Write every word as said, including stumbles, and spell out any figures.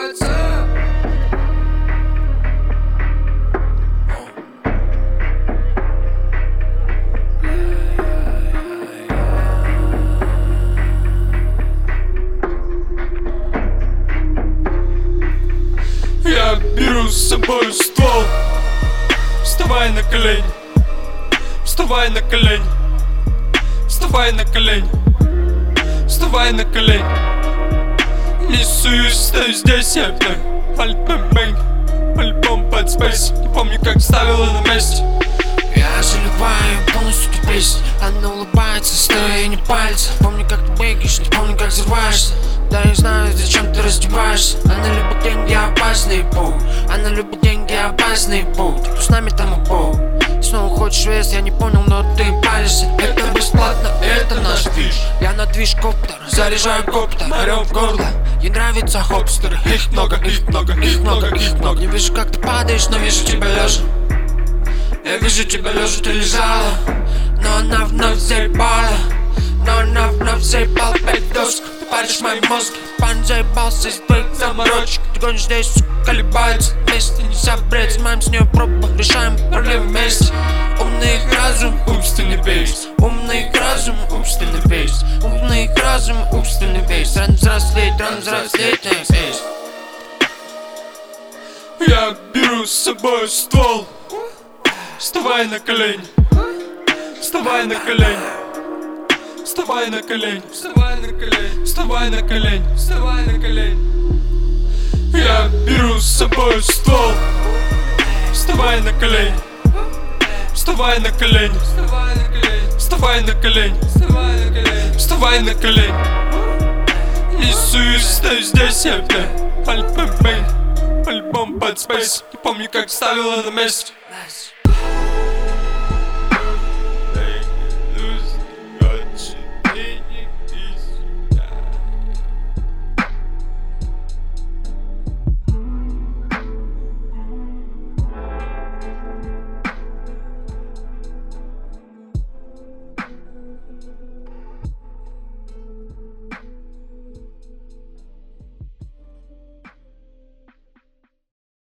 Ватсап. Я беру с собой ствол. Вставай на колени, вставай на колени, вставай на колени, вставай на колени. Не суюсь, стою здесь, я пью альбом-бэнг, альбом под спейс. Не помню, как ставила на месте. Я заливаю полностью эту песню. Она улыбается, стоя не пальцы. Помню, как ты бегаешь, не помню, как взрываешься. Да не знаю, зачем ты раздеваешься. Она любит деньги, опасный путь. Она любит деньги, опасный путь. Кто с нами, там и пол. Снова хочешь вес, я не понял, но ты палишься. Это бесплатно, это наш движ. Я на движ коптер, заряжаю коптер, орём в горло. Ей нравятся хопстеры. Их много, их много, их много, их много. Не вижу, как ты падаешь, но вижу тебя лежа. Я вижу тебя лежа, ты лежала. Но она вновь заебала. Но она вновь заебала пять досок. Ты паришь мои мозги. Пан заебался из твоих заморочек. Ты гонишь здесь, сука, колебается. Вместе не собрать, снимаем с нее пробу. Решаем проблемы вместе. Умный их разум, умственный бейс. Умный их разум, умственный бейс. Умный их разум, умственный бейс. Рано взрослеть, рано взрослеть, не бейс. Я беру с собой ствол. Вставай на колени, вставай на колени, вставай на колени, вставай на колени, вставай на колени, вставай на колени. Я беру с собой ствол. Вставай на колени, вставай на колени, вставай на колени, вставай на колени, вставай на колени, вставай на колени. Не суюсь, стою здесь, я пью альбом-бэнг, альбом под спейс. Не помню, как ставила на месте.